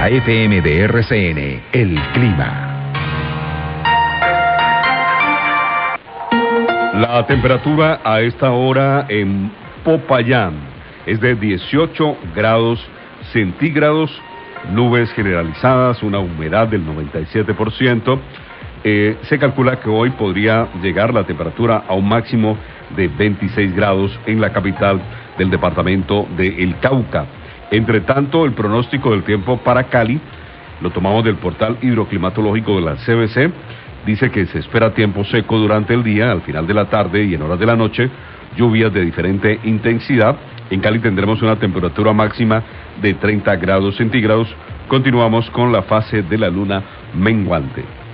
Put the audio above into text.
la FM de RCN, el clima. La temperatura a esta hora en Popayán es de 18 grados centígrados, nubes generalizadas, una humedad del 97%. Se calcula que hoy podría llegar la temperatura a un máximo de 26 grados en la capital del departamento de El Cauca. Entre tanto, el pronóstico del tiempo para Cali lo tomamos del portal hidroclimatológico de la CBC. Dice que se espera tiempo seco durante el día, al final de la tarde y en horas de la noche, lluvias de diferente intensidad. En Cali tendremos una temperatura máxima de 30 grados centígrados. Continuamos con la fase de la luna menguante.